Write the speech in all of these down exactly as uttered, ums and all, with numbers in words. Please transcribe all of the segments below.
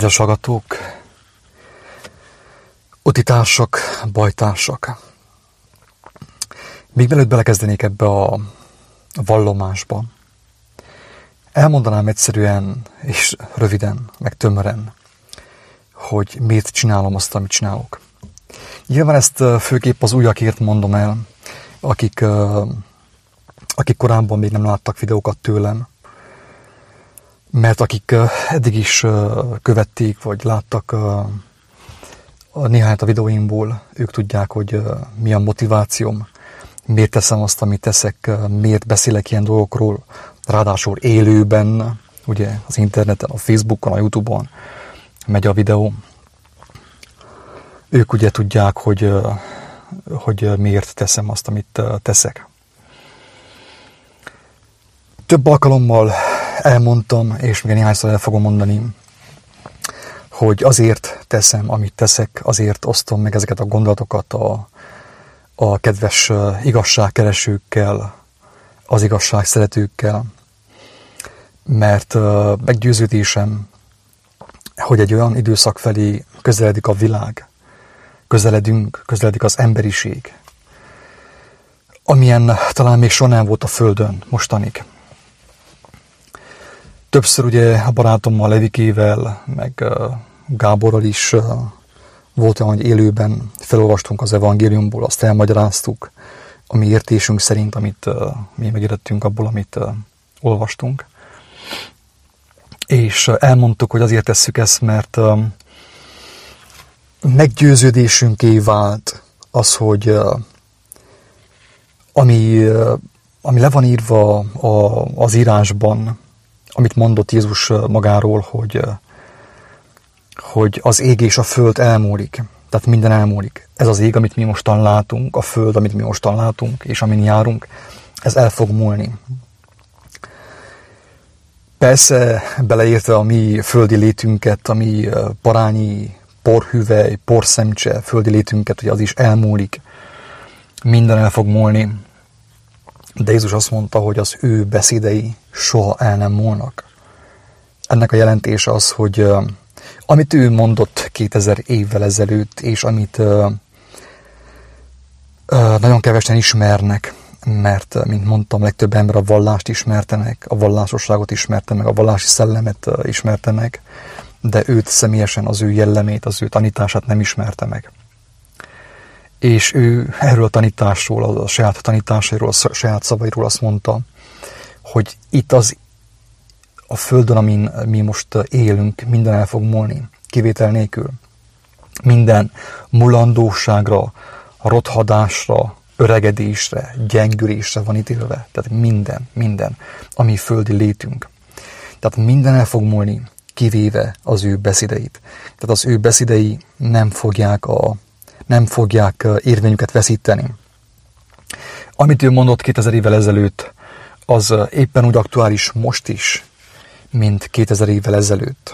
Kedves hallgatók, utitársak, bajtársak. Még mielőtt belekezdenék ebbe a vallomásba, elmondanám egyszerűen és röviden, meg tömören, hogy miért csinálom azt, amit csinálok. Nyilván ezt főképp az újakért mondom el, akik, akik korábban még nem láttak videókat tőlem, mert akik eddig is követték, vagy láttak néhányat a videóimból, ők tudják, hogy mi a motivációm, miért teszem azt, amit teszek, miért beszélek ilyen dolgokról, ráadásul élőben, ugye az interneten, a Facebookon, a YouTube-on megy a videó. Ők ugye tudják, hogy, hogy miért teszem azt, amit teszek. Több alkalommal elmondtam, és még néhányszor el fogom mondani, hogy azért teszem, amit teszek, azért osztom meg ezeket a gondolatokat a, a kedves igazságkeresőkkel, az igazság szeretőkkel, mert meggyőződésem, hogy egy olyan időszak felé közeledik a világ, közeledünk, közeledik az emberiség, amilyen talán még soha nem volt a Földön mostanig. Többször ugye a barátommal, Levikével, meg Gáborral is volt olyan, hogy élőben felolvastunk az evangéliumból, azt elmagyaráztuk, a mi értésünk szerint, amit mi megértettünk abból, amit olvastunk. És elmondtuk, hogy azért tesszük ezt, mert meggyőződésünké vált az, hogy ami, ami le van írva az írásban, amit mondott Jézus magáról, hogy, hogy az ég és a föld elmúlik. Tehát minden elmúlik. Ez az ég, amit mi mostan látunk, a föld, amit mi mostan látunk, és amin járunk, ez el fog múlni. Persze beleértve a mi földi létünket, a mi parányi, porhüvely, porszemcse földi létünket, hogy az is elmúlik. Minden el fog múlni. De Jézus azt mondta, hogy az ő beszédei soha el nem múlnak. Ennek a jelentése az, hogy uh, amit ő mondott kétezer évvel ezelőtt, és amit uh, uh, nagyon kevesen ismernek, mert, uh, mint mondtam, legtöbb ember a vallást ismertenek, a vallásosságot ismerte meg, a vallási szellemet uh, ismerte meg, de őt személyesen, az ő jellemét, az ő tanítását nem ismerte meg. És ő erről a tanításról, a saját tanításairól, a saját szavairól azt mondta, hogy itt az a földön, amin mi most élünk, minden el fog múlni, kivétel nélkül. Minden mulandóságra, rothadásra, öregedésre, gyengülésre van ítélve. Tehát minden, minden, ami földi létünk. Tehát minden el fog múlni, kivéve az ő beszédeit. Tehát az ő beszédei nem fogják a nem fogják érvényüket veszíteni. Amit ő mondott kétezer évvel ezelőtt, az éppen úgy aktuális most is, mint kétezer évvel ezelőtt.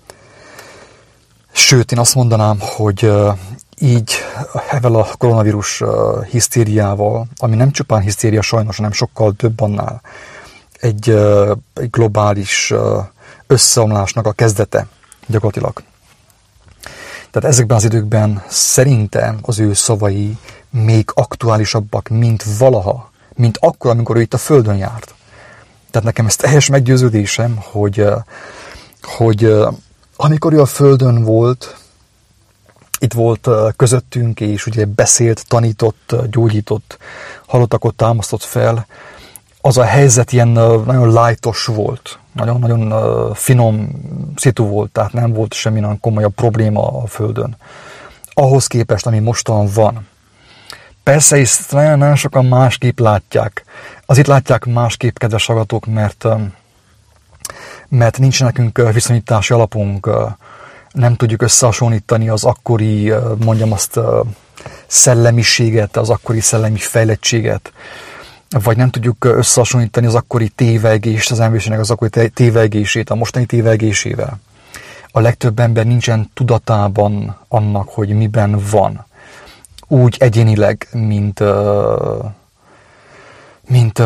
Sőt, én azt mondanám, hogy így ezzel a koronavírus hisztériával, ami nem csupán hisztéria sajnos, hanem sokkal több annál, egy, egy globális összeomlásnak a kezdete gyakorlatilag. Tehát ezekben az időkben szerintem az ő szavai még aktuálisabbak, mint valaha, mint akkor, amikor ő itt a Földön járt. Tehát nekem ez teljes meggyőződésem, hogy, hogy amikor ő a Földön volt, itt volt közöttünk, és ugye beszélt, tanított, gyógyított, halottakot támasztott fel, az a helyzet ilyen nagyon lightos volt, nagyon-nagyon finom szitu volt, tehát nem volt semmi nagyon komolyabb probléma a Földön. Ahhoz képest, ami mostan van. Persze, és nagyon sokan másképp látják. Az itt látják másképp, kedves hallgatók, mert, mert nincs nekünk viszonyítási alapunk, nem tudjuk összehasonlítani az akkori, mondjam azt, szellemiséget, az akkori szellemi fejlettséget, vagy nem tudjuk összehasonlítani az akkori tévegést, az emberiségnek az akkori tévegését, a mostani tévegésével. A legtöbb ember nincsen tudatában annak, hogy miben van. Úgy egyénileg, mint, mint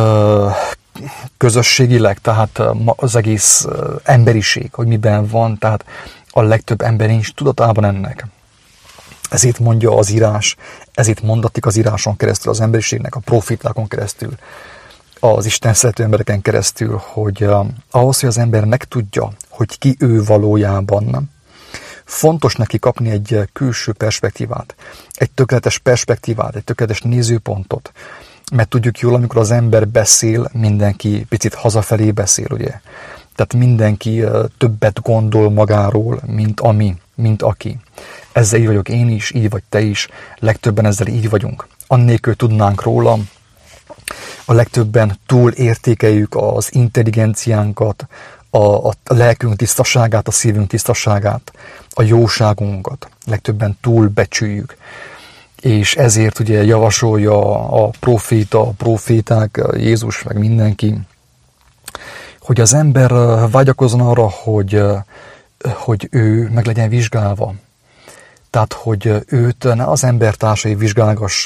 közösségileg, tehát az egész emberiség, hogy miben van. Tehát a legtöbb ember nincs tudatában ennek. Ezért mondja az írás, ezért mondatik az íráson keresztül, az emberiségnek, a profitákon keresztül, az Isten szerető embereken keresztül, hogy uh, ahhoz, hogy az ember megtudja, hogy ki ő valójában, fontos neki kapni egy külső perspektívát, egy tökéletes perspektívát, egy tökéletes nézőpontot, mert tudjuk jól, amikor az ember beszél, mindenki picit hazafelé beszél, ugye? Tehát mindenki uh, többet gondol magáról, mint ami, mint aki. Ezzel így vagyok én is, így vagy te is, legtöbben ezzel így vagyunk. Annélkül tudnánk róla, a legtöbben túl értékeljük az intelligenciánkat, a, a lelkünk tisztaságát, a szívünk tisztaságát, a jóságunkat. Legtöbben túl becsüljük. És ezért ugye javasolja a proféta, a proféták, Jézus, meg mindenki, hogy az ember vágyakozzon arra, hogy, hogy ő meg legyen vizsgálva. Tehát, hogy őt ne az embertársai vizsgálgassák,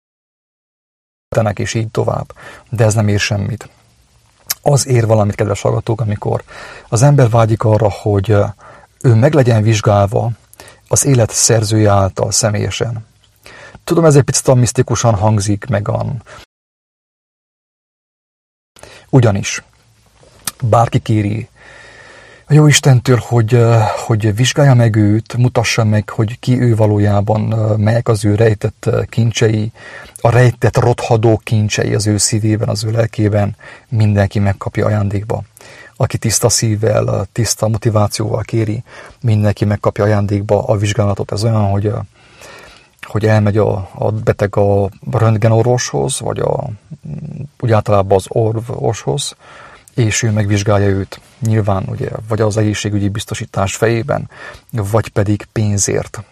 és így tovább. De ez nem ér semmit. Az ér valamit, kedves hallgatók, amikor az ember vágyik arra, hogy ő meg legyen vizsgálva az élet szerzője által személyesen. Tudom, ez egy picit misztikusan hangzik, meg a... Ugyanis bárki kéri a Jóistentől, hogy, hogy vizsgálja meg őt, mutassa meg, hogy ki ő valójában, melyek az ő rejtett kincsei, a rejtett rothadó kincsei az ő szívében, az ő lelkében, mindenki megkapja ajándékba. Aki tiszta szívvel, tiszta motivációval kéri, mindenki megkapja ajándékba a vizsgálatot. Ez olyan, hogy, hogy elmegy a, a beteg a röntgenorvoshoz, vagy a, úgy általában az orvoshoz, és ő megvizsgálja őt. Nyilván ugye, vagy az egészségügyi biztosítás fejében, vagy pedig pénzért.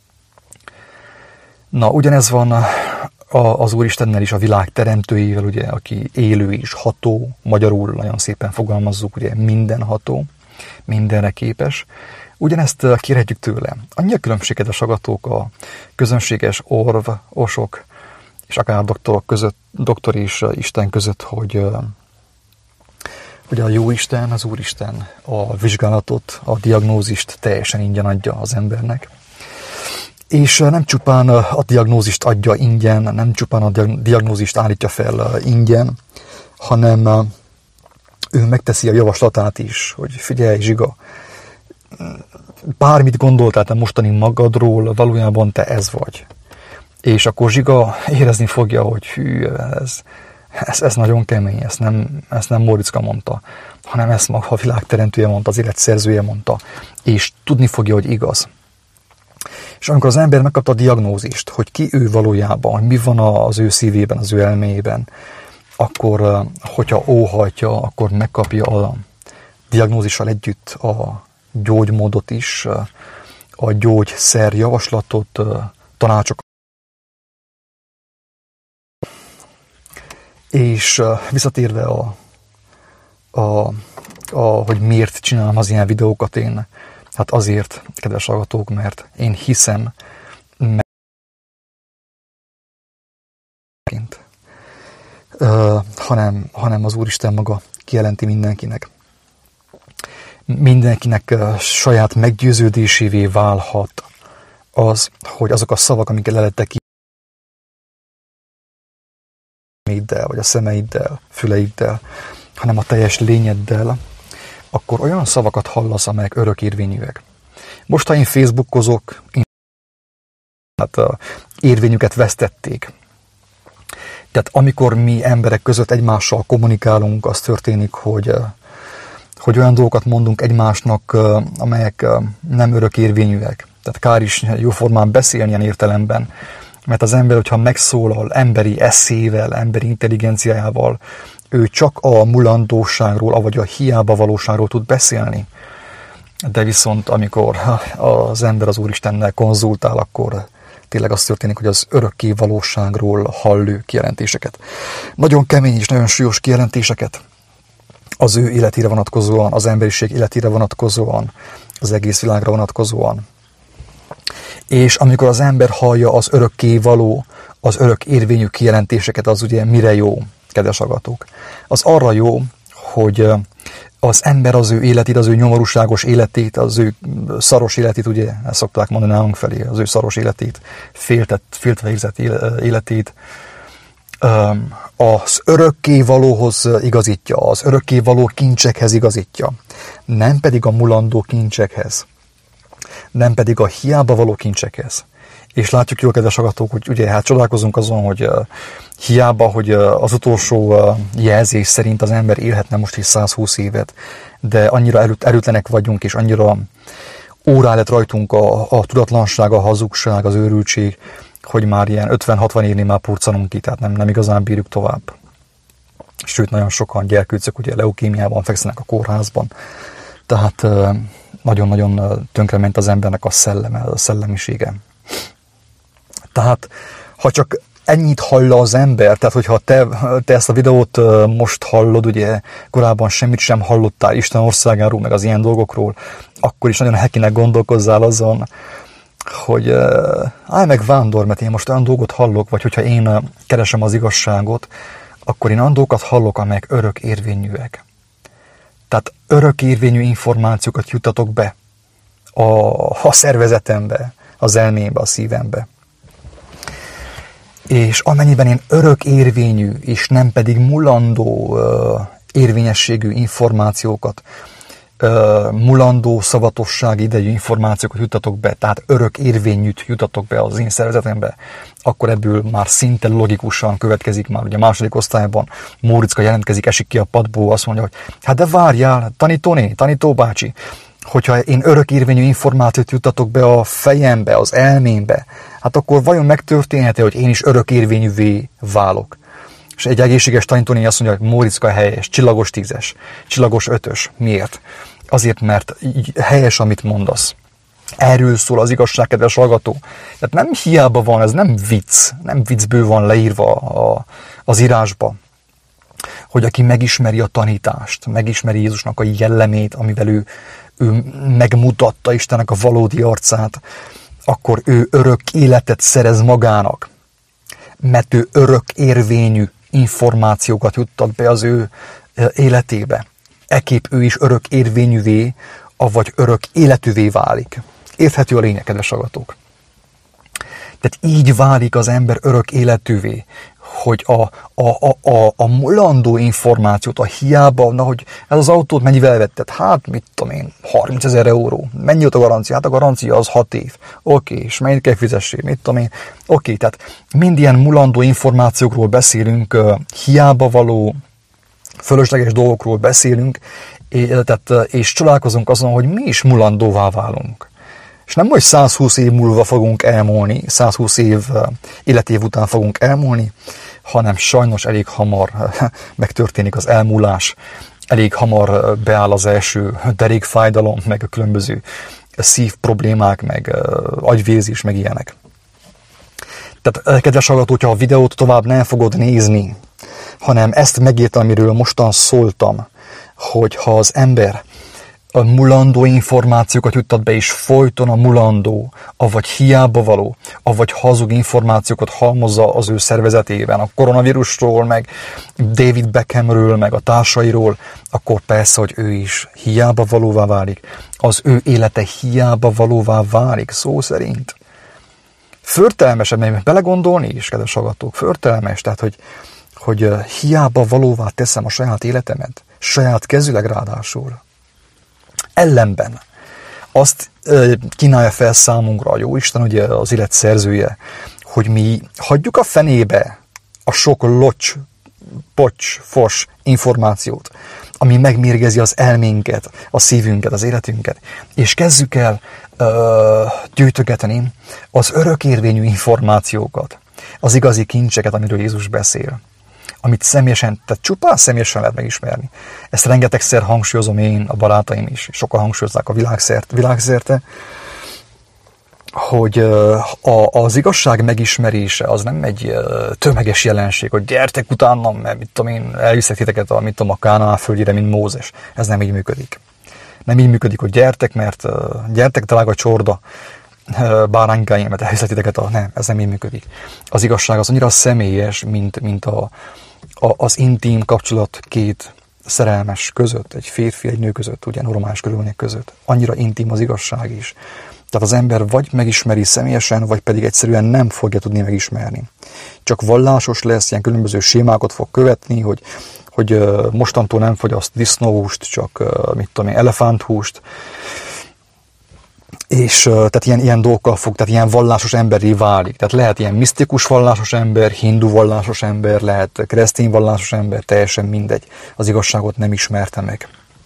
Na, ugyanez van az Úristennel is, a világ teremtőjével, ugye, aki élő és ható, magyarul nagyon szépen fogalmazzuk, ugye mindenható, mindenre képes. Ugyanezt kérhetjük tőle. Annyi a különbség, kedves hallgatók, a közönséges orvosok és akár doktorok között, doktor és Isten között, hogy hogy a Jóisten, az Úristen a vizsgálatot, a diagnózist teljesen ingyen adja az embernek. És nem csupán a diagnózist adja ingyen, nem csupán a diagnózist állítja fel ingyen, hanem ő megteszi a javaslatát is, hogy figyelj, Zsiga, bármit gondoltál te mostani magadról, valójában te ez vagy. És akkor Zsiga érezni fogja, hogy hű, ez... Ez, ez nagyon kemény, ezt nem, ezt nem Móriczka mondta, hanem ezt maga a világteremtője mondta, az élet szerzője mondta, és tudni fogja, hogy igaz. És amikor az ember megkapta a diagnózist, hogy ki ő valójában, hogy mi van az ő szívében, az ő elméjében, akkor, hogyha óhajtja, akkor megkapja a diagnózissal együtt a gyógymódot is, a gyógyszer javaslatot, tanácsokat. És visszatérve a, a, a, hogy miért csinálom az ilyen videókat én, hát azért, kedves hallgatók, mert én hiszem, mert uh, hanem, hanem az Úristen maga kijelenti mindenkinek. Mindenkinek uh, saját meggyőződésévé válhat az, hogy azok a szavak, amiket lelettek ki, vagy a szemeiddel, füleiddel, hanem a teljes lényeddel, akkor olyan szavakat hallasz, amelyek örökérvényűek. Most, ha én facebookozok, én hát uh, érvényüket vesztették. Tehát amikor mi emberek között egymással kommunikálunk, az történik, hogy, uh, hogy olyan dolgokat mondunk egymásnak, uh, amelyek uh, nem örökérvényűek. Tehát kár is jóformán beszélni ilyen értelemben, mert az ember, hogyha megszólal emberi eszével, emberi intelligenciájával, ő csak a mulandóságról, vagy a hiába valóságról tud beszélni. De viszont amikor az ember az Úristennel konzultál, akkor tényleg az történik, hogy az örökké valóságról hallő kijelentéseket. Nagyon kemény és nagyon súlyos kijelentéseket az ő életére vonatkozóan, az emberiség életére vonatkozóan, az egész világra vonatkozóan. És amikor az ember hallja az örökké való, az örök érvényű kijelentéseket, az ugye mire jó, kedves hallgatók? Az arra jó, hogy az ember az ő életét, az ő nyomorúságos életét, az ő szaros életét, ugye, ezt szokták mondani nálunk felé, az ő szaros életét, féltett, féltve érzett életét, az örökkévalóhoz igazítja, az örökkévaló kincsekhez igazítja, nem pedig a mulandó kincsekhez, nem pedig a hiába való kincsekhez. És látjuk jól, kedves hallgatók, hogy ugye hát csodálkozunk azon, hogy uh, hiába, hogy uh, az utolsó uh, jelzés szerint az ember élhetne most is száz húsz évet, de annyira erőt, erőtlenek vagyunk, és annyira órá lett rajtunk a, a tudatlanság, a hazugság, az őrültség, hogy már ilyen ötven-hatvan évnél már purcanunk ki, tehát nem, nem igazán bírjuk tovább. Sőt, nagyon sokan gyerkőcök ugye leukémiában fekszenek a kórházban, tehát uh, nagyon-nagyon uh, tönkrement az embernek a szelleme, a szellemisége. Tehát, ha csak ennyit hall az ember, tehát hogyha te, te ezt a videót most hallod, ugye korábban semmit sem hallottál Isten országáról, meg az ilyen dolgokról, akkor is nagyon hekinek gondolkozzál azon, hogy állj meg vándor, mert én most olyan dolgot hallok, vagy hogyha én keresem az igazságot, akkor én olyan dolgokat hallok, amelyek örök érvényűek. Tehát örök érvényű információkat juttatok be a, a szervezetembe, az elmémbe, a szívembe. És amennyiben én örök érvényű, és nem pedig mulandó uh, érvényességű információkat, uh, mulandó szavatossági idejű információkat juttatok be, tehát örök érvényűt juttatok be az én szervezetembe, akkor ebből már szinte logikusan következik már. Ugye a második osztályban Móriczka jelentkezik, esik ki a padból, azt mondja, hogy hát de várjál, tanítóné, tanító bácsi, hogyha én örök érvényű információt juttatok be a fejembe, az elmémbe, hát akkor vajon megtörténhet-e, hogy én is örök érvényűvé válok? És egy egészséges tanítóné azt mondja, hogy Móriczka helyes, csillagos tízes, csillagos ötös. Miért? Azért, mert helyes, amit mondasz. Erről szól az igazság, kedves hallgató. Tehát nem hiába van, ez nem vicc, nem viccből van leírva a, az írásba, hogy aki megismeri a tanítást, megismeri Jézusnak a jellemét, amivel ő, ő megmutatta Istennek a valódi arcát, akkor ő örök életet szerez magának, mert ő örök érvényű információkat juttat be az ő életébe. Ekképp ő is örök érvényűvé, avagy örök életűvé válik. Érthető a lényeg, kedves hallgatók? Tehát így válik az ember örök életűvé, hogy a, a, a, a, a mulandó információt, a hiába, na, hogy ez az autót mennyivel vetted? Hát, mit tudom én, harmincezer euró. Mennyi ott a garancia? Hát a garancia az hat év. Oké, és mennyit kell fizessél? Mit tudom én? Oké, tehát mind ilyen mulandó információkról beszélünk, hiába való, fölösleges dolgokról beszélünk, és, tehát, és csodálkozunk azon, hogy mi is mulandóvá válunk. És nem, hogy száz húsz év múlva fogunk elmúlni, száz húsz év életév után fogunk elmúlni, hanem sajnos elég hamar megtörténik az elmúlás, elég hamar beáll az első derékfájdalom, meg a különböző szív problémák, meg agyvérzés, meg ilyenek. Tehát, kedves hallgató, hogyha a videót tovább nem fogod nézni, hanem ezt megírtam, amiről mostan szóltam, hogy ha az ember a mulandó információkat juttat be, és folyton a mulandó, avagy hiába való, avagy hazug információkat halmozza az ő szervezetében, a koronavírusról, meg David Beckhamről, meg a társairól, akkor persze, hogy ő is hiába valóvá válik. Az ő élete hiába valóvá válik, szó szerint. Förtelmes ebben belegondolni is, kedves hallgatók, förtelmes, tehát, hogy, hogy hiába valóvá teszem a saját életemet, saját kezüleg ráadásul. Ellenben azt kínálja fel számunkra a Jóisten, ugye az élet szerzője, hogy mi hagyjuk a fenébe a sok locs, pocs, fos információt, ami megmérgezi az elménket, a szívünket, az életünket, és kezdjük el ö, gyűjtögetni az örökérvényű információkat, az igazi kincseket, amiről Jézus beszél, amit személyesen, tehát csupán személyesen lehet megismerni. Ezt rengetegszer hangsúlyozom én, a barátaim is, sokan hangsúlyozzák a világszerte, világszerte, hogy a, az igazság megismerése az nem egy tömeges jelenség, hogy gyertek utánam, mert mit tudom én, elviszek titeket a, mit tudom, a Kánaán földjére, mint Mózes. Ez nem így működik. Nem így működik, hogy gyertek, mert gyertek, drága csorda, báránykáim, mert elviszek titeket a... Nem, ez nem így működik. Az igazság az annyira személyes, mint, mint a, a, az intim kapcsolat két szerelmes között, egy férfi, egy nő között, ugye normális körülmények között. Annyira intim az igazság is. Tehát az ember vagy megismeri személyesen, vagy pedig egyszerűen nem fogja tudni megismerni. Csak vallásos lesz, ilyen különböző sémákat fog követni, hogy, hogy mostantól nem fogyaszt disznóhúst, csak mit tudom én, elefánthúst. És tehát ilyen, ilyen dolgokkal fog, tehát ilyen vallásos emberré válik. Tehát lehet ilyen misztikus vallásos ember, hindu vallásos ember, lehet keresztény vallásos ember, teljesen mindegy. Az igazságot nem ismerte meg.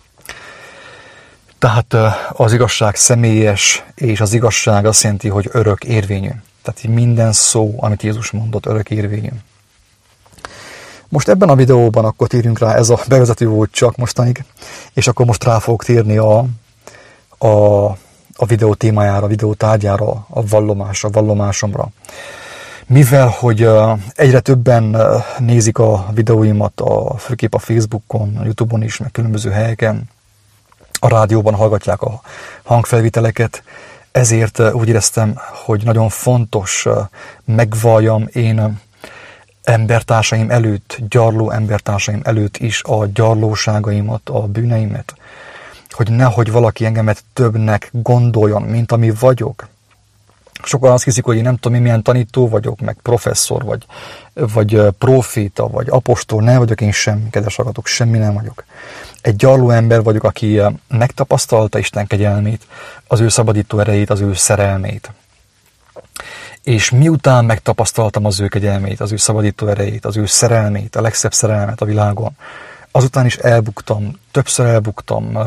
Tehát az igazság személyes, és az igazság azt jelenti, hogy örök érvényű. Tehát minden szó, amit Jézus mondott, örök érvényű. Most ebben a videóban akkor térjünk rá, ez a bevezető volt csak mostanig, és akkor most rá fogok térni a, a, a videó témájára, a videó tárgyára, a vallomásra, a vallomásomra. Mivel, hogy egyre többen nézik a videóimat, a, főképp a Facebookon, a YouTube-on is, meg különböző helyeken, a rádióban hallgatják a hangfelvételeket, ezért úgy éreztem, hogy nagyon fontos megvalljam én embertársaim előtt, gyarló embertársaim előtt is a gyarlóságaimat, a bűneimet, hogy nehogy valaki engemet többnek gondoljon, mint ami vagyok. Sokan azt hiszik, hogy én nem tudom, én milyen tanító vagyok, meg professzor, vagy, vagy proféta, vagy apostol, nem vagyok én semmi, kedves hallgatók, semmi nem vagyok. Egy gyarló ember vagyok, aki megtapasztalta Isten kegyelmét, az ő szabadító erejét, az ő szerelmét. És miután megtapasztaltam az ő kegyelmét, az ő szabadító erejét, az ő szerelmét, a legszebb szerelmet a világon, azután is elbuktam, többször elbuktam,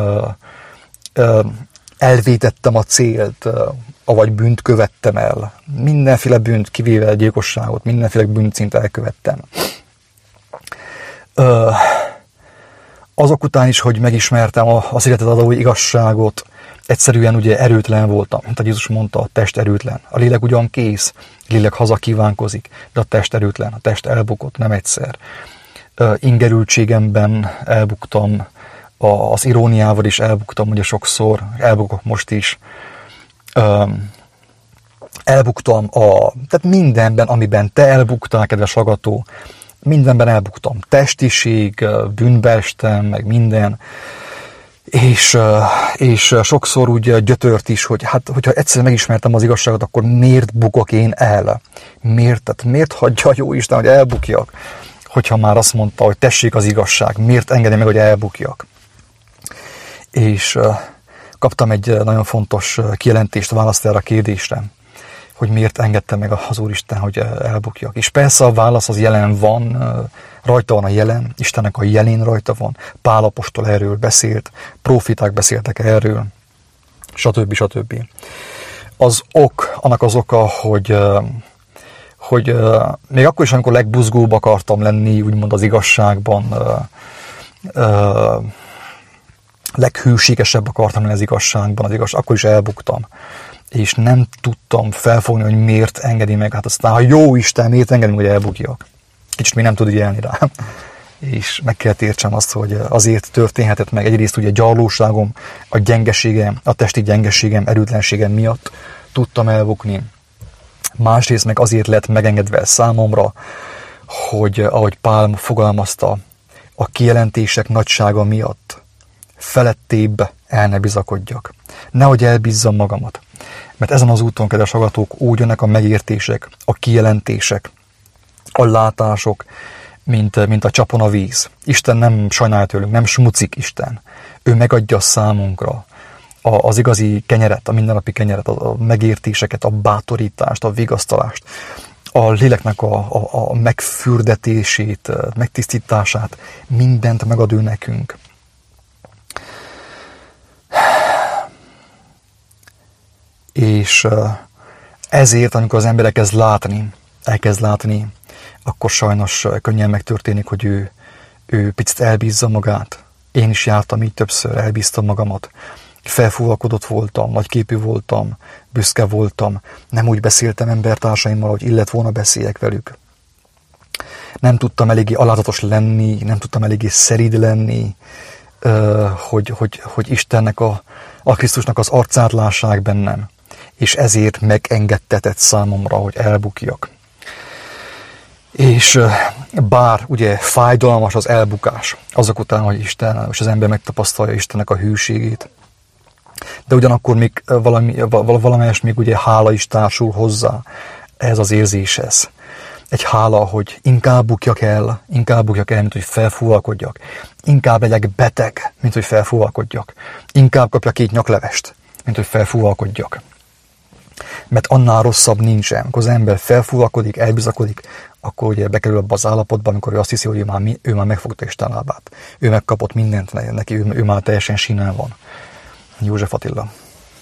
elvétettem a célt, avagy bűnt követtem el. Mindenféle bűnt, kivéve gyilkosságot, mindenféle bűnt szinte elkövettem. Azok után is, hogy megismertem az életet adó igazságot, egyszerűen ugye erőtlen voltam. Mint a Jézus mondta, a test erőtlen. A lélek ugyan kész, a lélek haza kívánkozik, de a test erőtlen, a test elbukott, nem egyszer. Ingerültségemben elbuktam, az iróniával is elbuktam, ugye sokszor, elbukok most is. Elbuktam a, tehát mindenben, amiben te elbuktál, kedves hallgató, mindenben elbuktam. Testiség, bűnbe estem, meg minden. És, és sokszor úgy gyötört is, hogy hát, hogyha egyszer megismertem az igazságot, akkor miért bukok én el? Miért? Tehát miért hagyja a Jóisten, hogy elbukjak? Hogyha már azt mondta, hogy tessék az igazság, miért engedi meg, hogy elbukjak? És kaptam egy nagyon fontos kijelentést, választ erre a kérdésre, hogy miért engedte meg az Úristen, hogy elbukjak. És persze a válasz az jelen van, rajta van a jelen, Istennek a jelén rajta van, Pál apostol erről beszélt, profiták beszéltek erről, stb. stb. Az ok, annak az oka, hogy, hogy még akkor is, amikor legbuzgóbb akartam lenni, úgymond az igazságban, leghűségesebb akartam lenni az igazságban, az igaz, akkor is elbuktam. És nem tudtam felfogni, hogy miért engedi meg. Hát aztán, ha jó Isten, miért engedi meg, hogy elbukjak? Kicsit még nem tud élni rá. És meg kell értsem azt, hogy azért történhetett meg. Egyrészt ugye a gyarlóságom, a gyengeségem, a testi gyengeségem, erőtlenségem miatt tudtam elbukni. Másrészt meg azért lett megengedve számomra, hogy ahogy Pál fogalmazta, a kijelentések nagysága miatt felettébb el ne bizakodjak. Nehogy elbízzam magamat. Mert ezen az úton, kedves hallgatók, úgy jönnek a megértések, a kijelentések, a látások, mint, mint a csapon a víz. Isten nem sajnál tőlünk, nem smucik Isten. Ő megadja számunkra a, az igazi kenyeret, a mindennapi kenyeret, a, a megértéseket, a bátorítást, a vigasztalást, a léleknek a, a, a megfürdetését, megtisztítását, mindent megad ő nekünk. És ezért, amikor az ember elkezd látni, elkezd látni, akkor sajnos könnyen megtörténik, hogy ő, ő picit elbízza magát. Én is jártam így többször, elbíztam magamat. Felfúvalkodott voltam, nagyképű voltam, büszke voltam, nem úgy beszéltem embertársaimmal, hogy illet volna beszéljek velük. Nem tudtam eléggé alázatos lenni, nem tudtam eléggé szerid lenni, hogy, hogy, hogy Istennek, a, a Krisztusnak az arcát lássák bennem. És ezért megengedtetett számomra, hogy elbukjak. És bár ugye fájdalmas az elbukás, azok után, hogy Isten, és az ember megtapasztalja Istennek a hűségét, de ugyanakkor még valami, valamelyest még ugye hála is társul hozzá ez az érzéshez. Egy hála, hogy inkább bukjak el, inkább bukjak el, mint hogy felfúvalkodjak. Inkább legyek beteg, mint hogy felfúvalkodjak. Inkább kapjak két nyaklevest, mint hogy felfúvalkodjak. Mert annál rosszabb nincsen. Amikor az ember felfúvalkodik, elbizakodik, akkor ugye bekerül abba az állapotba, amikor ő azt hiszi, hogy ő már, ő már megfogta Isten lábát. Ő megkapott mindent, neki ő, ő már teljesen sínen van. József Attila.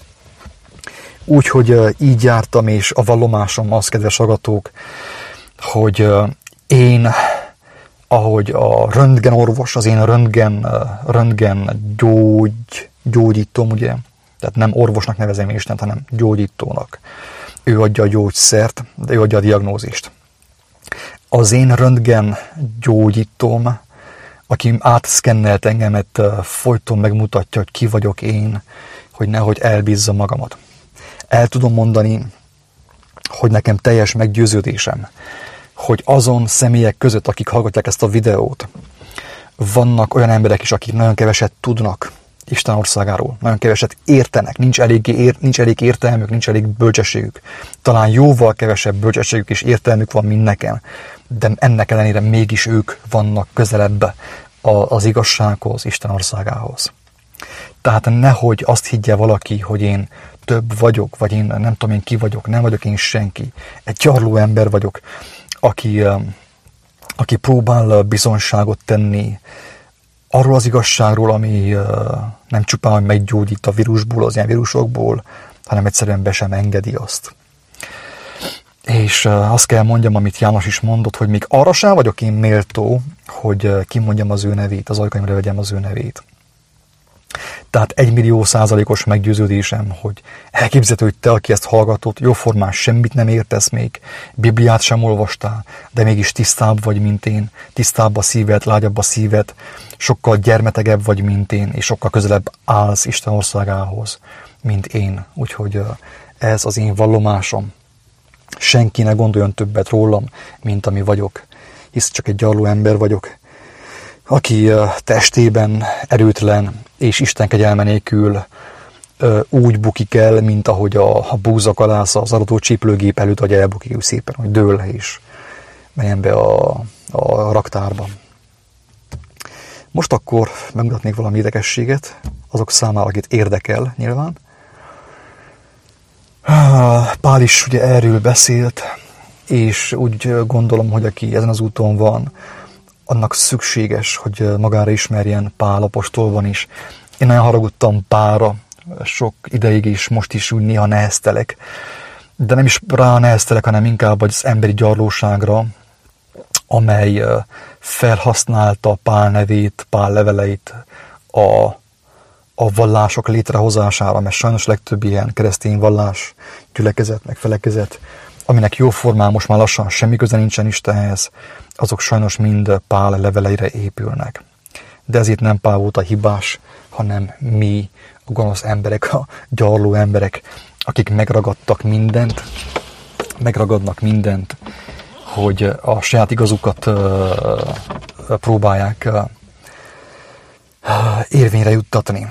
Úgyhogy így jártam, és a vallomásom az, kedves hallgatók, hogy én, ahogy a röntgenorvos, az én röntgen, röntgen gyógy, gyógyítom, ugye, tehát nem orvosnak nevezem Istent, hanem gyógyítónak. Ő adja a gyógyszert, de ő adja a diagnózist. Az én röntgen gyógyítóm, aki átszkennelt engemet, folyton megmutatja, hogy ki vagyok én, hogy nehogy elbízzam magamat. El tudom mondani, hogy nekem teljes meggyőződésem, hogy azon személyek között, akik hallgatják ezt a videót, vannak olyan emberek is, akik nagyon keveset tudnak Isten országáról, nagyon keveset értenek, nincs elég, ér, nincs elég értelmük, nincs elég bölcsességük. Talán jóval kevesebb bölcsességük és értelmük van, mint nekem, de ennek ellenére mégis ők vannak közelebb az igazsághoz, Isten országához. Tehát nehogy azt higgye valaki, hogy én több vagyok, vagy én nem tudom én ki vagyok, nem vagyok én senki. Egy gyarló ember vagyok, aki, aki próbál bizonyságot tenni arról az igazságról, ami nem csupán, hogy meggyógyít a vírusból, az ilyen vírusokból, hanem egyszerűen be sem engedi azt. És azt kell mondjam, amit János is mondott, hogy még arra sem vagyok én méltó, hogy kimondjam az ő nevét, az ajkaimra vegyem az ő nevét. Tehát egymillió százalékos meggyőződésem, hogy elképzelhető, hogy te, aki ezt hallgatod, jóformán semmit nem értesz még, Bibliát sem olvastál, de mégis tisztább vagy, mint én, tisztább a szíved, lágyabb a szíved, sokkal gyermetegebb vagy, mint én, és sokkal közelebb állsz Isten országához, mint én. Úgyhogy ez az én vallomásom. Senki ne gondoljon többet rólam, mint ami vagyok, hisz csak egy gyarló ember vagyok, aki testében erőtlen és Isten kegyelme nélkül úgy bukik el, mint ahogy a, a búzakalásza az arató csiplőgép előtt, hogy elbukik úgy szépen, hogy dől és menjen be a, a raktárba. Most akkor megmutatnék valami érdekességet, azok számára, akit érdekel nyilván. Pál is ugye erről beszélt, és úgy gondolom, hogy aki ezen az úton van, annak szükséges, hogy magára ismerjen Pál apostolban is. Én nagyon haragudtam Pálra, sok ideig is, most is úgy néha neheztelek, de nem is rá neheztelek, hanem inkább az emberi gyarlóságra, amely felhasználta Pál nevét, Pál leveleit a, a vallások létrehozására, mert sajnos legtöbb ilyen keresztény vallás, gyülekezet, meg felekezet, aminek jóformán most már lassan semmi köze nincsen Istenhez, azok sajnos mind Pál leveleire épülnek. De ezért nem Pál volt a hibás, hanem mi, a gonosz emberek, a gyarló emberek, akik megragadtak mindent, megragadnak mindent, hogy a saját igazukat próbálják érvényre juttatni.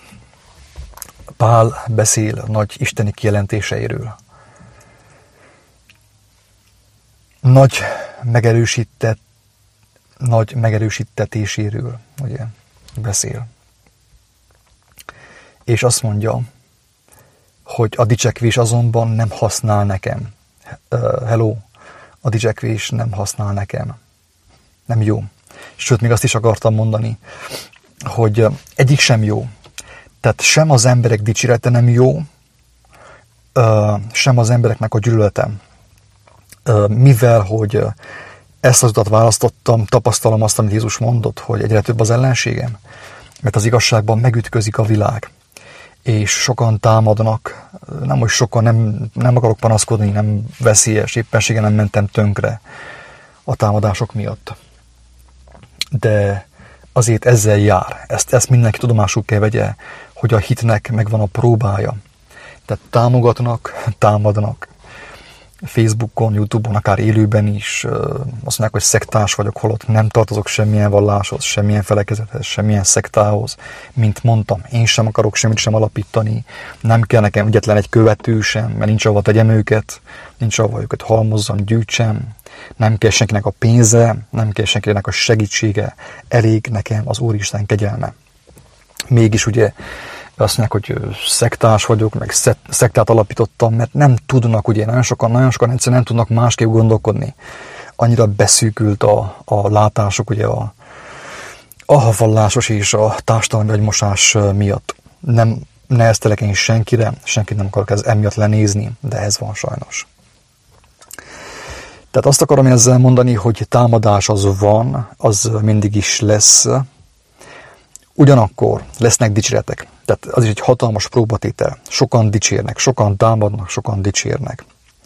Pál beszél nagy isteni kijelentéseiről. Nagy megerősített, nagy megerősítetéséről, ugye, beszél. És azt mondja, hogy a dicsekvés azonban nem használ nekem. Uh, hello, a dicsekvés nem használ nekem. Nem jó. Sőt, még azt is akartam mondani, hogy egyik sem jó. Tehát sem az emberek dicsérete nem jó, uh, sem az embereknek a gyűlölete. Mivel, hogy ezt az utat választottam, tapasztalom azt, amit Jézus mondott, hogy egyre több az ellenségem, mert az igazságban megütközik a világ, és sokan támadnak, nem, hogy sokan, nem, nem akarok panaszkodni, nem veszélyes, éppenséggel nem mentem tönkre a támadások miatt. De azért ezzel jár, ezt, ezt mindenki tudomásul kell vegye, hogy a hitnek megvan a próbája. Tehát támogatnak, támadnak, Facebookon, YouTube-on, akár élőben is azt mondják, hogy szektás vagyok, holott nem tartozok semmilyen valláshoz, semmilyen felekezethez, semmilyen szektához. Mint mondtam, én sem akarok semmit sem alapítani, nem kell nekem egyetlen egy követő sem, mert nincs ahova tegyem őket, nincs ahova őket halmozzam, gyűjtsem, nem kell senkinek a pénze, nem kell senkinek a segítsége, elég nekem az Úristen kegyelme. Mégis ugye azt mondják, hogy szektás vagyok, meg szektát alapítottam, mert nem tudnak, ugye, nagyon sokan, nagyon sokan egyszerűen nem tudnak másképp gondolkodni. Annyira beszűkült a, a látások, ugye a, a vallásos és a társadalmi agymosás miatt. Nem neheztelek én senkire, senkit nem akarok ez emiatt lenézni, de ez van sajnos. Tehát azt akarom ezzel mondani, hogy támadás az van, az mindig is lesz. Ugyanakkor lesznek dicséretek. Tehát az is egy hatalmas próbatétel. Sokan dicsérnek, sokan támadnak, sokan dicsérnek.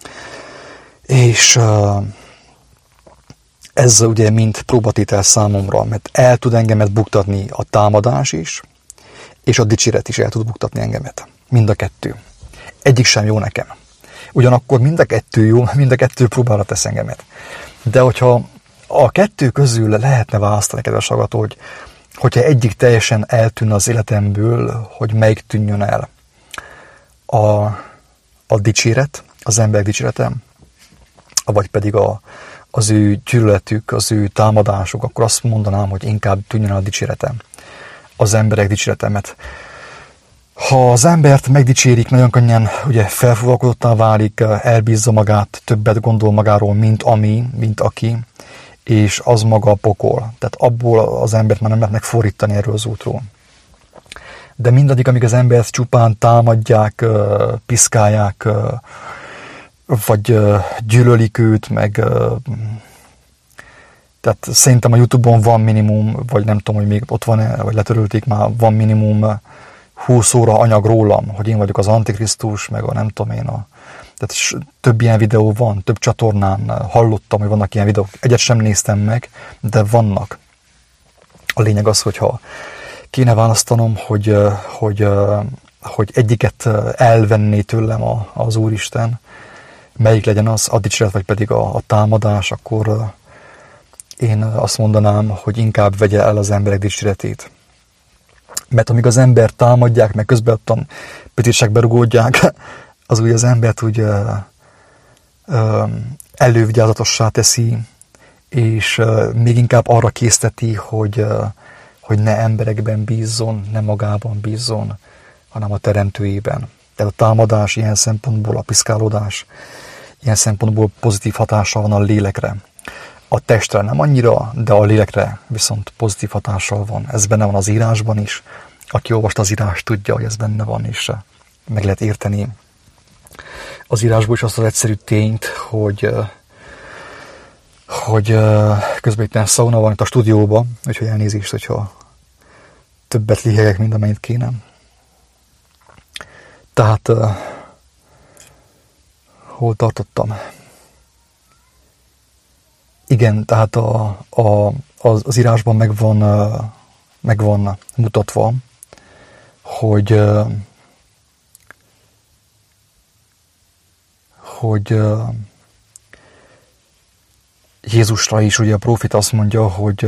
És uh, ez ugye mind próbatétel számomra, mert el tud engemet buktatni a támadás is, és a dicséret is el tud buktatni engemet. Mind a kettő. Egyik sem jó nekem. Ugyanakkor mind a kettő jó, mind a kettő próbára tesz engemet. De hogyha a kettő közül lehetne választani, kedves hallgató, hogy hogyha egyik teljesen eltűnne az életemből, hogy melyik tűnjön el. A, a dicséret, az emberek dicsérete, vagy pedig a, az ő gyűlöletük, az ő támadásuk, akkor azt mondanám, hogy inkább tűnjön el a dicséretem, az emberek dicséretemet. Ha az embert megdicsérik, nagyon könnyen ugye felfoglalkodottá válik, elbízza magát, többet gondol magáról, mint ami, mint aki, és az maga a pokol. Tehát abból az embert már nem lehet megfordítani erről az útról. De mindaddig, amíg az embert csupán támadják, piszkálják, vagy gyűlölik őt, meg tehát szerintem a YouTube-on van minimum, vagy nem tudom, hogy még ott van-e, vagy letörölték már, van minimum húsz óra anyag rólam, hogy én vagyok az Antikrisztus, meg a nem tudom én a... Tehát több ilyen videó van, több csatornán hallottam, hogy vannak ilyen videók. Egyet sem néztem meg, de vannak. A lényeg az, hogyha kéne választanom, hogy, hogy, hogy egyiket elvenné tőlem az Úristen, melyik legyen az, a dicséret, vagy pedig a, a támadás, akkor én azt mondanám, hogy inkább vegye el az emberek dicséretét. Mert amíg az ember támadják, meg közben ottan pötések berugódják, az úgy az embert úgy ö, ö, elővigyázatossá teszi, és ö, még inkább arra készteti, hogy, ö, hogy ne emberekben bízzon, ne magában bízzon, hanem a teremtőjében. Tehát a támadás ilyen szempontból, a piszkálódás ilyen szempontból pozitív hatással van a lélekre. A testre nem annyira, de a lélekre viszont pozitív hatással van. Ez benne van az írásban is. Aki olvasta az írást, tudja, hogy ez benne van, és meg lehet érteni az írásból is azt az egyszerű tényt, hogy, hogy közben itt szauna van itt a stúdióban, úgyhogy elnézést, hogyha többet lihegek, mint amennyit kéne. Tehát hol tartottam? Igen, tehát a, a, az, az írásban meg van, meg van mutatva, hogy, hogy Jézusra is ugye a prófita azt mondja, hogy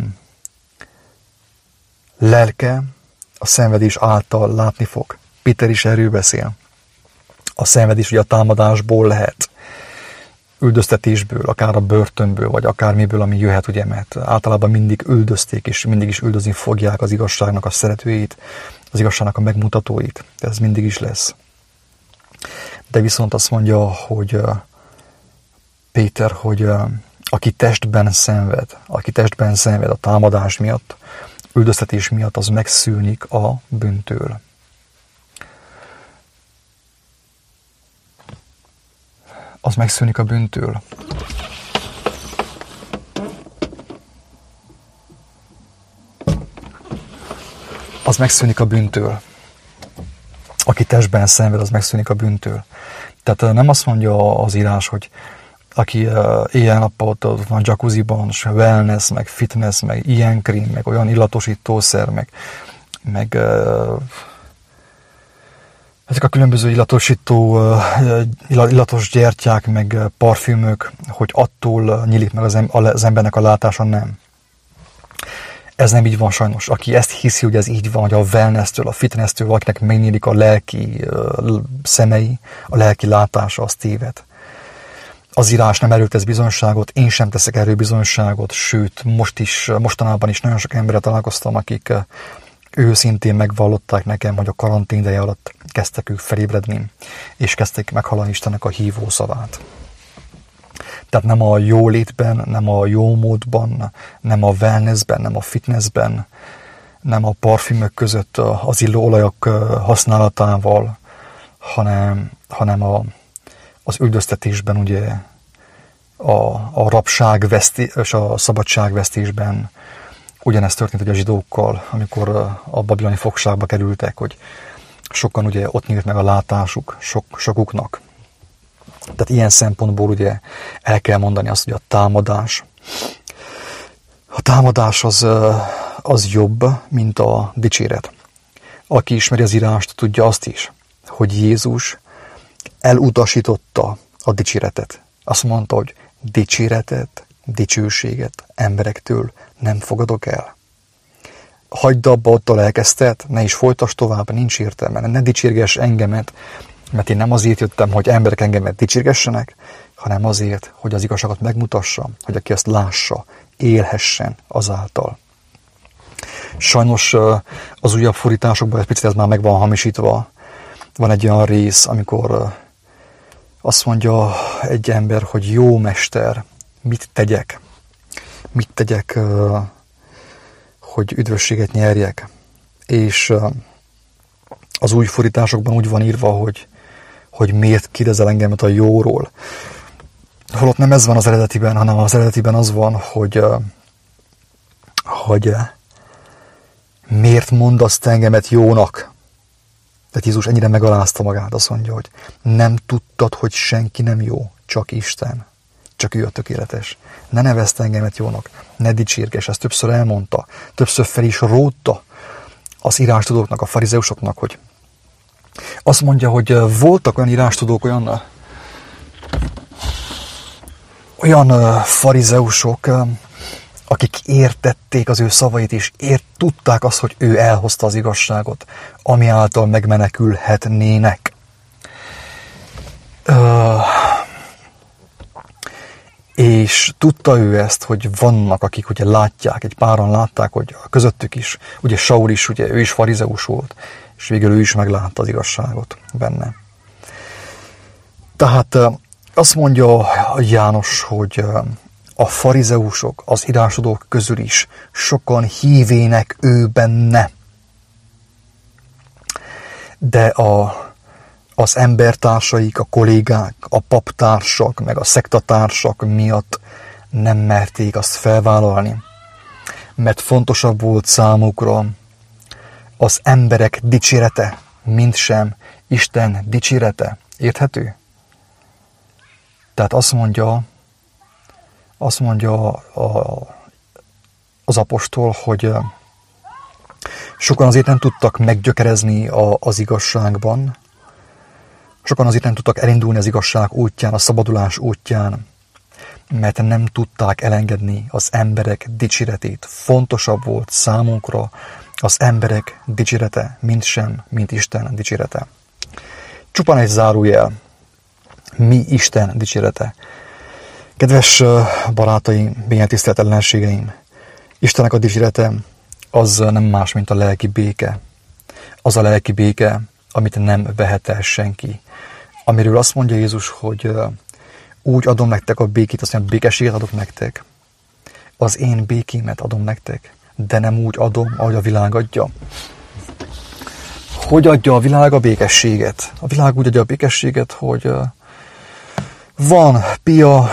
lelke a szenvedés által látni fog. Péter is erről beszél. A szenvedés ugye a támadásból lehet, üldöztetésből, akár a börtönből, vagy akármiből, ami jöhet, ugye, mert általában mindig üldözték, és mindig is üldözni fogják az igazságnak a szeretőit, az igazságnak a megmutatóit. Ez mindig is lesz. De viszont azt mondja, hogy Péter, hogy aki testben szenved, aki testben szenved a támadás miatt, üldöztetés miatt, az megszűnik a bűntől. Az megszűnik a bűntől. Az megszűnik a bűntől. Aki testben szenved, az megszűnik a bűntől. Tehát nem azt mondja az írás, hogy aki éjjel-nappal ott van jacuzziban, és wellness, meg fitness, meg ilyen krém, meg olyan illatosítószer, meg, meg Ezek a különböző illatosító, illatos gyertyák, meg parfümök, hogy attól nyílik meg az embernek a látása, nem. Ez nem így van sajnos. Aki ezt hiszi, hogy ez így van, hogy a wellness-től, a fitness-től valakinek megnyílik a lelki szemei, a lelki látása, az téved. Az írás nem erről tesz bizonyságot, én sem teszek erről bizonyságot, sőt, most is, mostanában is nagyon sok emberrel találkoztam, akik őszintén megvallották nekem, hogy a karantén ideje alatt kezdtek ők felébredni, és kezdték meghallani Istennek a hívó szavát. Tehát nem a jólétben, nem a jó módban, nem a wellnessben, nem a fitnessben, nem a parfümök között az illóolajok használatával, hanem, hanem a, az üldöztetésben, ugye, a, a rabságvesztés és a szabadságvesztésben. Ugyanezt történt ugye a zsidókkal, amikor a babiloni fogságba kerültek, hogy sokan ugye ott nyílt meg a látásuk, sok, sokuknak. Tehát ilyen szempontból ugye el kell mondani azt, hogy a támadás, a támadás az, az jobb, mint a dicséret. Aki ismeri az írást, tudja azt is, hogy Jézus elutasította a dicséretet. Azt mondta, hogy dicséretet, dicsőséget emberektől nem fogadok el. Hagyd abba, ott a lelkeztet, ne is folytass tovább, nincs értelme, ne dicsérgess engemet, mert én nem azért jöttem, hogy emberek engemet dicsérgessenek, hanem azért, hogy az igazságot megmutassa, hogy aki ezt lássa, élhessen azáltal. Sajnos az újabb fordításokban egy picit ez már meg van hamisítva. Van egy olyan rész, amikor azt mondja egy ember, hogy jó mester, mit tegyek? Mit tegyek, hogy üdvösséget nyerjek? És az új fordításokban úgy van írva, hogy, hogy miért kérdezel engemet a jóról. Holott nem ez van az eredetiben, hanem az eredetiben az van, hogy, hogy miért mondasz te engemet jónak? Tehát Jézus ennyire megalázta magát, azt mondja, hogy nem tudtad, hogy senki nem jó, csak Isten. Csak ő a tökéletes. Ne nevezd engemet jónak, ne dicsérges, ezt többször elmondta, többször fel is rótta az írástudóknak, a farizeusoknak, hogy azt mondja, hogy voltak olyan írástudók, olyan, olyan farizeusok, akik értették az ő szavait, és ért, tudták azt, hogy ő elhozta az igazságot, ami által megmenekülhetnének. Uh, és tudta ő ezt, hogy vannak, akik ugye látják, egy páran látták, hogy közöttük is, ugye Saul is, ugye ő is farizeus volt, és végül ő is meglátta az igazságot benne. Tehát azt mondja János, hogy a farizeusok, az írásodók közül is sokan hívének ő benne. De a, az embertársaik, a kollégák, a paptársak, meg a szektatársak miatt nem merték azt felvállalni. Mert fontosabb volt számukra az emberek dicsérete, mint sem Isten dicsérete. Érthető? Tehát azt mondja, azt mondja a, az apostol, hogy sokan azért nem tudtak meggyökerezni a, az igazságban, sokan azért nem tudtak elindulni az igazság útján, a szabadulás útján, mert nem tudták elengedni az emberek dicséretét. Fontosabb volt számunkra az emberek dicsérete, mint sem, mint Isten dicsérete. Csupán egy zárójel. Mi Isten dicsérete? Kedves barátaim, mélyen tisztelt ellenségeim, Istennek a dicsérete az nem más, mint a lelki béke. Az a lelki béke, amit nem vehet el senki. Amiről azt mondja Jézus, hogy úgy adom nektek a békét, azt mondja, békességet adok nektek. Az én békémet adom nektek, de nem úgy adom, ahogy a világ adja. Hogy adja a világ a békességet? A világ úgy adja a békességet, hogy van pia,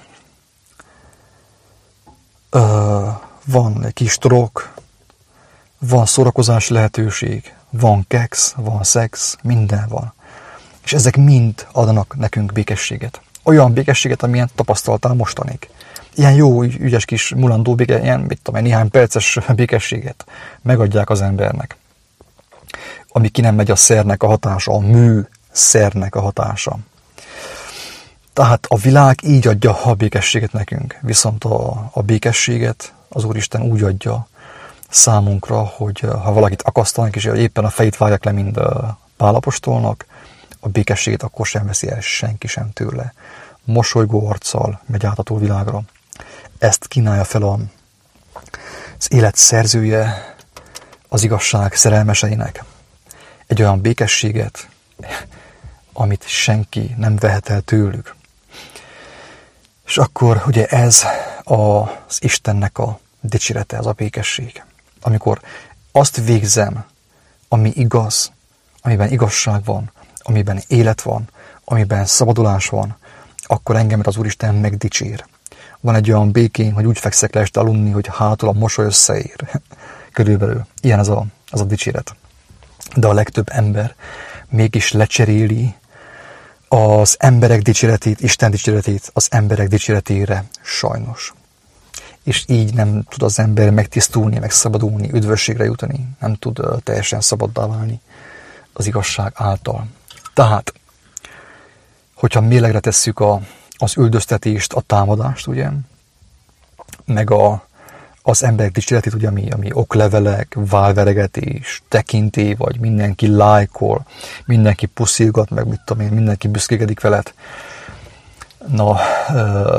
van egy kis trokk, van szórakozási lehetőség, van keksz, van szex, minden van. És ezek mind adnak nekünk békességet. Olyan békességet, amilyen tapasztaltál mostanig. Ilyen jó, ügyes kis mulandó béke, ilyen, mit tudom, néhány perces békességet megadják az embernek. ami ki nem megy a szernek a hatása, a mű szernek a hatása. Tehát a világ így adja a békességet nekünk, viszont a, a békességet az Úristen úgy adja számunkra, hogy ha valakit akasztanak, és éppen a fejét vágják le, mint Pál apostolnak, a békességet akkor sem veszi el senki sem tőle. Mosolygó arccal megy át a túlvilágra. Ezt kínálja fel a, az élet szerzője az igazság szerelmeseinek. Egy olyan békességet, amit senki nem vehet el tőlük. És akkor ugye ez az Istennek a dicsérete, ez a békesség. Amikor azt végzem, ami igaz, amiben igazság van, amiben élet van, amiben szabadulás van, akkor engemet az Úristen megdicsér. Van egy olyan békén, hogy úgy fekszek le este aludni, hogy hátul a mosoly összeér. Körülbelül. Ilyen az a, az a dicséret. De a legtöbb ember mégis lecseréli az emberek dicséretét, Isten dicséretét az emberek dicséretére, sajnos. És így nem tud az ember megtisztulni, megszabadulni, üdvösségre jutani, nem tud uh, teljesen szabaddá válni az igazság által. Tehát, hogyha mélegre tesszük a, az üldöztetést, a támadást, ugye, meg a, az emberek dicséretét, ugye, ami, ami oklevelek, válveregetés, tekintély, vagy mindenki lájkol, mindenki puszilgat, meg mit tudom én, mindenki büszkékedik veled. Na, ö,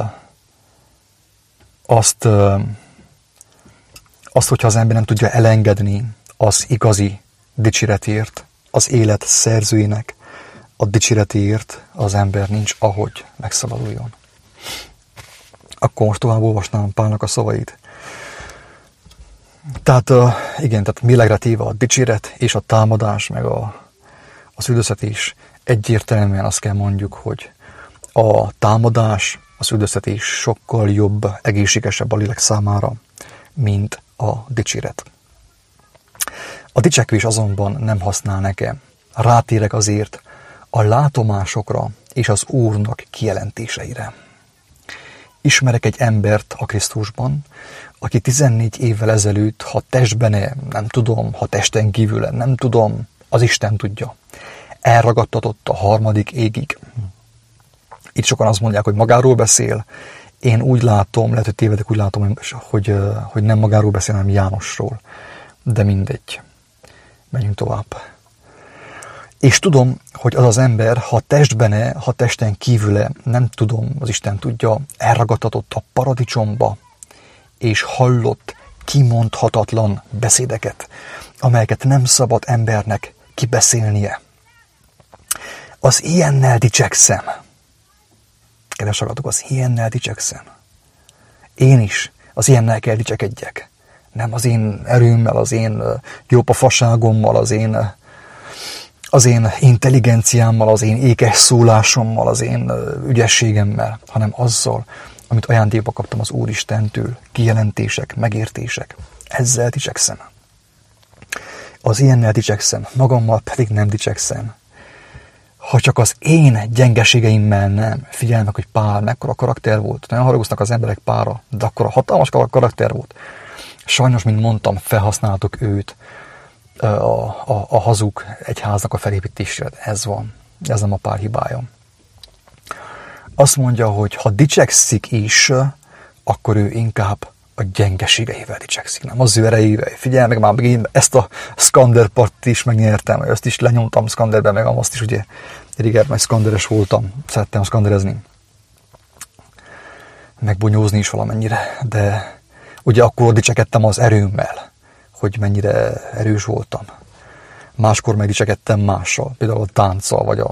azt, ö, azt, hogyha az ember nem tudja elengedni az igazi dicséretért, az élet szerzőjének a dicséretért, az ember nincs ahogy megszabaduljon. Akkor most tovább olvasnám Pálnak a szavait. Tehát uh, igen, tehát mélegre téve a dicséret és a támadás, meg a, az üldöztetés, egyértelműen azt kell mondjuk, hogy a támadás, az üldöztetés sokkal jobb, egészségesebb a lélek számára, mint a dicséret. A dicsekvés azonban nem használ nekem. Rátérek azért a látomásokra és az Úrnak kijelentéseire. Ismerek egy embert a Krisztusban, aki tizennégy évvel ezelőtt, ha testben, nem tudom, ha testen kívül, nem tudom, az Isten tudja, elragadtatott a harmadik égig. Itt sokan azt mondják, hogy magáról beszél. Én úgy látom, lehet, hogy tévedek, úgy látom, hogy, hogy nem magáról beszél, hanem Jánosról. De mindegy. Menjünk tovább. És tudom, hogy az az ember, ha testben, ha testen kívül, nem tudom, az Isten tudja, elragadtatott a paradicsomba, és hallott kimondhatatlan beszédeket, amelyeket nem szabad embernek kibeszélnie. Az ilyennel dicsekszem. Kedves hallgatók, az ilyennel dicsekszem. Én is az ilyennel kell dicsekedjek. Nem az én erőmmel, az én jópofaságommal, az én, az én intelligenciámmal, az én ékes szólásommal, az én ügyességemmel, hanem azzal, amit ajándékba kaptam az Úristentől, kijelentések, megértések. Ezzel dicsekszem. Az ilyennel dicsekszem, magammal pedig nem dicsekszem. Ha csak az én gyengeségeimmel nem, figyelj meg, hogy Pál mekkora karakter volt, nagyon haragudnak az emberek Pálra, de akkor a hatalmas karakter volt. Sajnos, mint mondtam, felhasználtuk őt a, a, a hazug egyháznak a felépítésére. Ez van, ez nem a Pál hibája. Azt mondja, hogy ha dicsekszik is, akkor ő inkább a gyengeségeivel dicsekszik, nem az ő erejével. Figyelj meg, már én ezt a Skander partit is megnyertem, ezt is lenyomtam Skanderben, meg azt is, ugye régebben majd Skanderes voltam, szerettem Skanderezni, megbonyózni is valamennyire, de ugye akkor dicsekedtem az erőmmel, hogy mennyire erős voltam. Máskor meg dicsekedtem mással, például a tánccal, vagy a,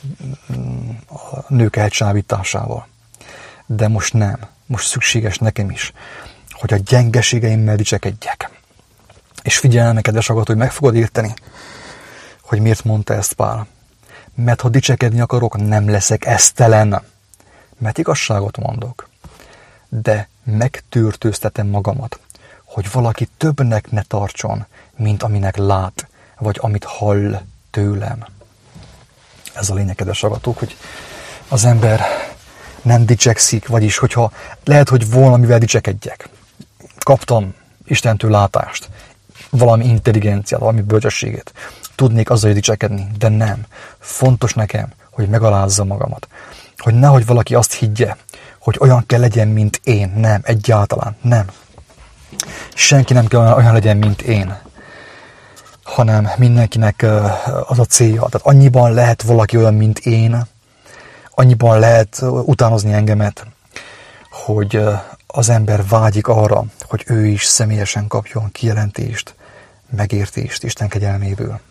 a nők elcsábításával. De most nem. Most szükséges nekem is, hogy a gyengeségeimmel dicsekedjek. És figyelj meg, kedves hallgató, hogy meg fogod érteni, hogy miért mondta ezt Pál. Mert ha dicsekedni akarok, nem leszek esztelen. Mert igazságot mondok. De megtűrtőztetem magamat, hogy valaki többnek ne tartson, mint aminek lát, vagy amit hall tőlem. Ez a lényeg, kedves hallgatók, hogy az ember nem dicsekszik, vagyis hogyha lehet, hogy valamivel dicsekedjek. Kaptam Istentől látást, valami intelligenciát, valami bölcsességet. tudnék azzal dicsekedni, de nem. Fontos nekem, hogy megalázzam magamat. Hogy nehogy valaki azt higgye, hogy olyan kell legyen, mint én. Nem, egyáltalán nem. Senki nem kell olyan legyen, mint én. Hanem mindenkinek az a célja. Tehát annyiban lehet valaki olyan, mint én, annyiban lehet utánozni engemet, hogy az ember vágyik arra, hogy ő is személyesen kapjon kijelentést, megértést Isten kegyelméből.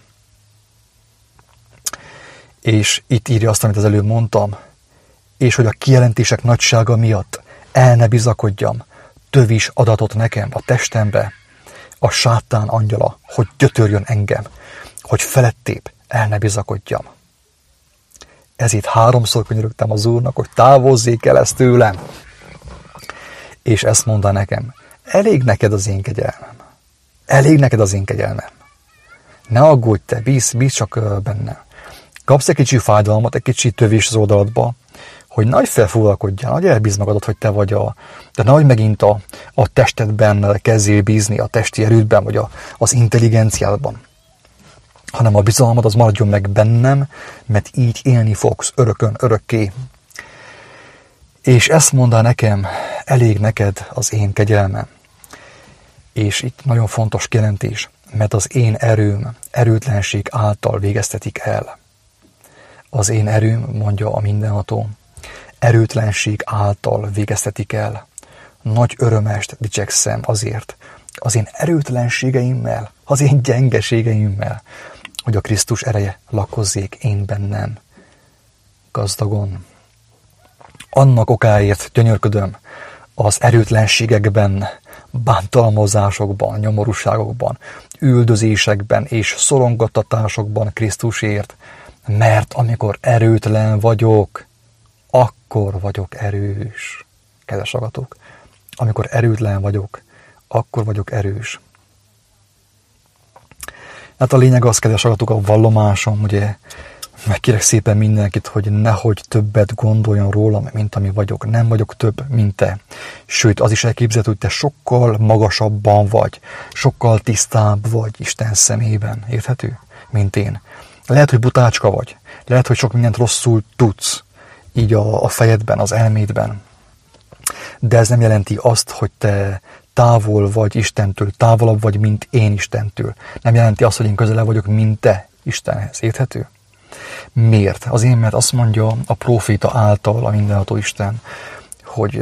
És itt írja azt, amit az előbb mondtam, és hogy a kijelentések nagysága miatt el ne bizakodjam, tövis adatot nekem a testembe, a sátán angyala, hogy gyötörjön engem, hogy felettébb el ne bizakodjam. Ezért háromszor könyörögtem az Úrnak, hogy távozzék el ezt tőlem. És ezt mondta nekem, elég neked az én kegyelmem. Elég neked az én kegyelmem. Ne aggódj te, bízz, bízz csak benne. Kapsz egy kicsi fájdalmat, egy kicsi tövés az oldaladba, hogy nagy felfoglalkodjál, nagy elbíz magadat, hogy te vagy a... De nagy megint a, a testedben kezdjél bízni, a testi erődben, vagy a, az intelligenciádban. Hanem a bizalmad az maradjon meg bennem, mert így élni fogsz örökön, örökké. És ezt mondta nekem, elég neked az én kegyelmem. És itt nagyon fontos kijelentés, mert az én erőm erőtlenség által végeztetik el. Az én erőm, mondja a mindenható, erőtlenség által végeztetik el. Nagy örömest dicsekszem azért, az én erőtlenségeimmel, az én gyengeségeimmel, hogy a Krisztus ereje lakozzék én bennem gazdagon. Annak okáért gyönyörködöm az erőtlenségekben, bántalmazásokban, nyomorúságokban, üldözésekben és szorongattatásokban Krisztusért, mert amikor erőtlen vagyok, akkor vagyok erős. Kedves hallgatók, amikor erőtlen vagyok, akkor vagyok erős. Hát a lényeg az, kedves hallgatók, a vallomásom, ugye, megkérek szépen mindenkit, hogy nehogy többet gondoljon rólam, mint ami vagyok. Nem vagyok több, mint te. Sőt, az is elképzelhető, hogy te sokkal magasabban vagy, sokkal tisztább vagy Isten szemében. Érthető? Mint én. Lehet, hogy butácska vagy. Lehet, hogy sok mindent rosszul tudsz. Így a, a fejedben, az elmédben. De ez nem jelenti azt, hogy te távol vagy Istentől, távolabb vagy, mint én Istentől. Nem jelenti azt, hogy én közelebb vagyok, mint te Istenhez. Érthető? Miért? Azért, mert azt mondja a próféta által a mindenható Isten, hogy,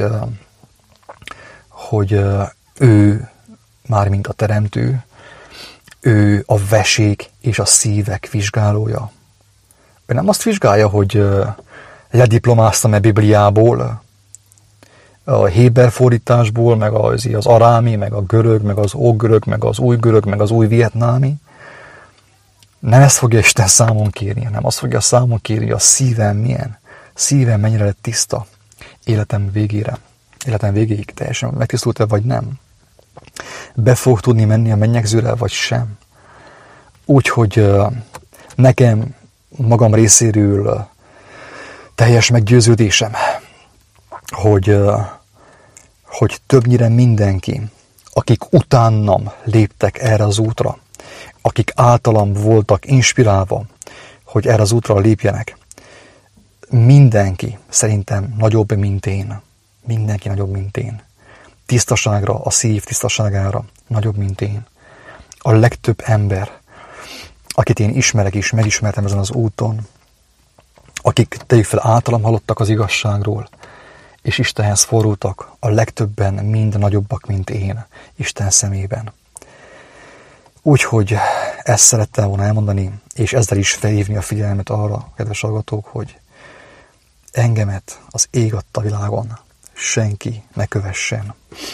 hogy ő, mármint a teremtő, ő a vesék és a szívek vizsgálója. Ő nem azt vizsgálja, hogy lediplomáztam-e Bibliából, a héber fordításból, meg az, az arámi, meg a görög, meg az ógörög, meg az új görög, meg az új vietnámi. Nem ezt fogja Isten számon kérni, hanem azt fogja számon kérni, a szívem milyen, szívem mennyire lett tiszta életem végére, életem végéig teljesen megtisztult-e vagy nem. Be fog tudni menni a mennyegzőre, vagy sem. Úgyhogy nekem magam részéről teljes meggyőződésem, hogy, hogy többnyire mindenki, akik utánam léptek erre az útra, akik általam voltak inspirálva, hogy erre az útra lépjenek, mindenki szerintem nagyobb, mint én. Mindenki nagyobb, mint én. Tisztaságra, a szív tisztaságára nagyobb, mint én. A legtöbb ember, akit én ismerek és megismertem ezen az úton, akik tegyük fel általam hallottak az igazságról, és Istenhez fordultak, a legtöbben mind nagyobbak, mint én, Isten szemében. Úgyhogy ezt szerettem volna elmondani, és ezzel is felhívni a figyelmet arra, kedves hallgatók, hogy engemet az ég adta világon senki ne kövessen.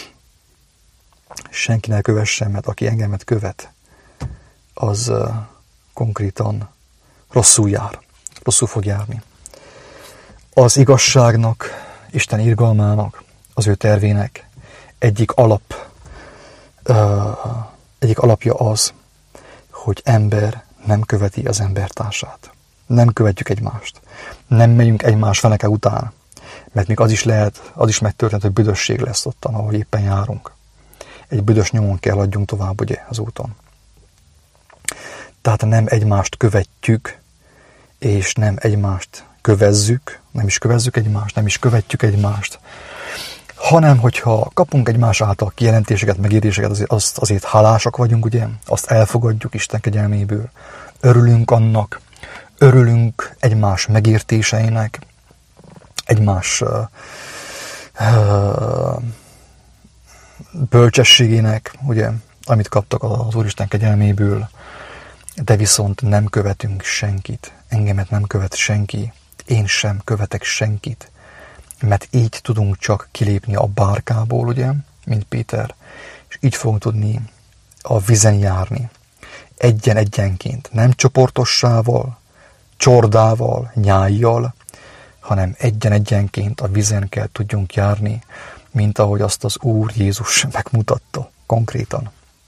Senki ne kövessen, mert aki engemet követ, az uh, konkrétan rosszul jár, rosszul fog járni. Az igazságnak, Isten irgalmának, az ő tervének egyik alap, uh, egyik alapja az, hogy ember nem követi az embertársát. Nem követjük egymást. Nem megyünk egymás feneke után. Mert még az is lehet, az is megtörtént, hogy büdösség lesz ottan, ahol éppen járunk. Egy büdös nyomon kell adjunk tovább, ugye, az úton. Tehát nem egymást követjük, és nem egymást kövezzük, nem is kövezzük egymást, nem is követjük egymást, hanem hogyha kapunk egymás által kijelentéseket, megéréseket, azért, azt, azért hálásak vagyunk, ugye, azt elfogadjuk Isten kegyelméből, örülünk annak, örülünk egymás megértéseinek, egymás uh, uh, bölcsességének, ugye, amit kaptak az Úristen kegyelméből, de viszont nem követünk senkit, engemet nem követ senki, én sem követek senkit, mert így tudunk csak kilépni a bárkából, ugye, mint Péter, és így fogunk tudni a vízen járni, egyen-egyenként, nem csoportossával, csordával, nyájjal, hanem egyen-egyenként a vízen kell tudjunk járni, mint ahogy azt az Úr Jézus megmutatta konkrétan.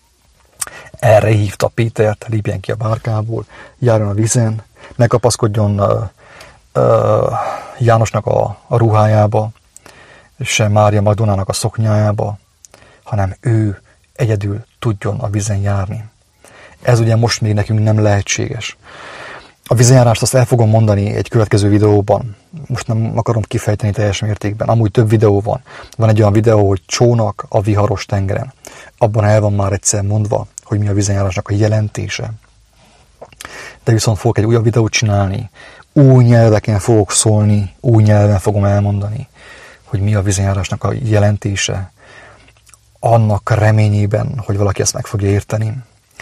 Erre hívta Pétert, lépjen ki a bárkából, járjon a vízen, ne kapaszkodjon uh, uh, Jánosnak a, a ruhájába, se Mária Magdonának a szoknyájába, hanem ő egyedül tudjon a vízen járni. Ez ugye most még nekünk nem lehetséges. A vízenjárást azt el fogom mondani egy következő videóban. Most nem akarom kifejteni teljes mértékben. Amúgy több videó van. Van egy olyan videó, hogy csónak a viharos tengeren. Abban el van már egyszer mondva, hogy mi a vízenjárásnak a jelentése. De viszont fogok egy újabb videót csinálni. Új nyelveken fogok szólni, új nyelven fogom elmondani, hogy mi a vízenjárásnak a jelentése. Annak reményében, hogy valaki ezt meg fogja érteni,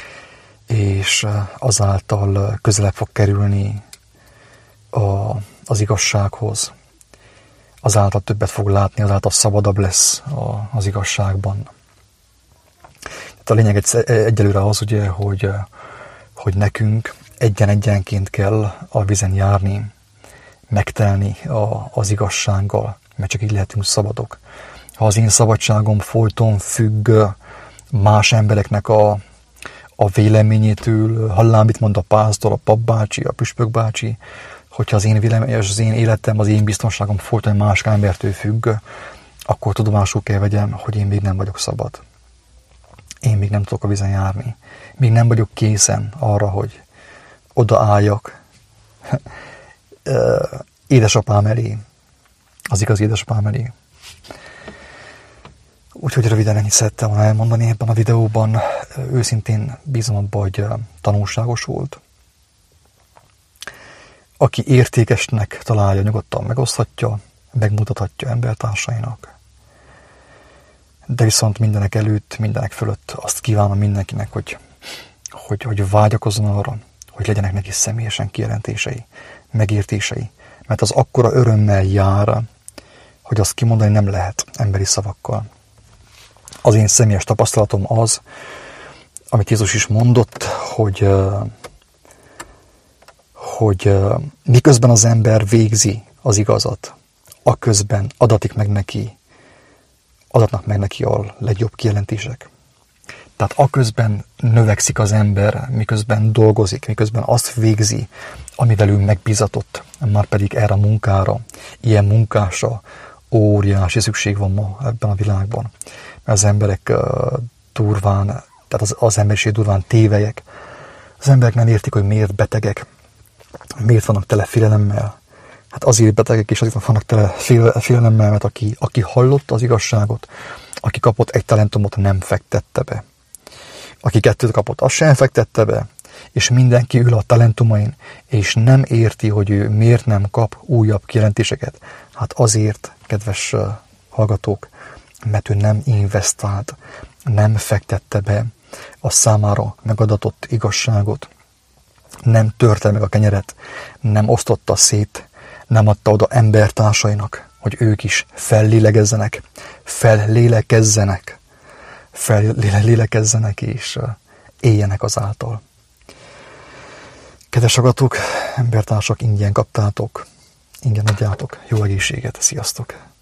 és azáltal közelebb fog kerülni a, az igazsághoz. Azáltal többet fog látni, azáltal szabadabb lesz a, az igazságban. Tehát a lényeg egy, egyelőre az, ugye, hogy, hogy nekünk egyen-egyenként kell a vízen járni, megtelni a, az igazsággal, mert csak így lehetünk szabadok. Ha az én szabadságom folyton függ más embereknek a a véleményétől, hallám, mit mond a pásztor, a papbácsi, a püspök bácsi, hogyha az én vélemény, az én életem, az én biztonságom folyton más embertől függ, akkor tudomásul kell vegyem, hogy én még nem vagyok szabad. Én még nem tudok a vízen járni. Még nem vagyok készen arra, hogy odaálljak édesapám elé, az igaz édesapám elé. Úgyhogy röviden ennyit szerettem volna elmondani ebben a videóban. Őszintén bízom abban, hogy tanulságos volt. Aki értékesnek találja, nyugodtan megoszthatja, megmutathatja embertársainak. De viszont mindenek előtt, mindenek fölött azt kívánom mindenkinek, hogy, hogy, hogy vágyakozzon arra, hogy legyenek neki személyesen kijelentései, megértései. Mert az akkora örömmel jár, hogy azt kimondani nem lehet emberi szavakkal. Az én személyes tapasztalatom az, amit Jézus is mondott, hogy, hogy miközben az ember végzi az igazat, aközben adatik meg neki, adatnak meg neki a legjobb kijelentések. Tehát aközben növekszik az ember, miközben dolgozik, miközben azt végzi, amivel ő megbízatott, már pedig erre a munkára, ilyen munkásra óriási szükség van ma ebben a világban. Mert az emberek uh, durván, tehát az, az emberiség durván tévelyek. Az emberek nem értik, hogy miért betegek, miért vannak tele félelemmel. Hát azért betegek, és azért vannak tele félelemmel, mert aki, aki hallotta az igazságot, aki kapott egy talentumot, nem fektette be. Aki kettőt kapott, azt sem fektette be, és mindenki ül a talentumain, és nem érti, hogy ő miért nem kap újabb kijelentéseket. Hát azért, kedves uh, hallgatók, mert ő nem investált, nem fektette be a számára megadatott igazságot, nem törte meg a kenyeret, nem osztotta szét, nem adta oda embertársainak, hogy ők is fellélegezzenek, fellélekezzenek, fellélekezzenek és éljenek azáltal. Kedves hallgatók, embertársak, ingyen kaptátok, ingyen adjátok, jó egészséget, sziasztok!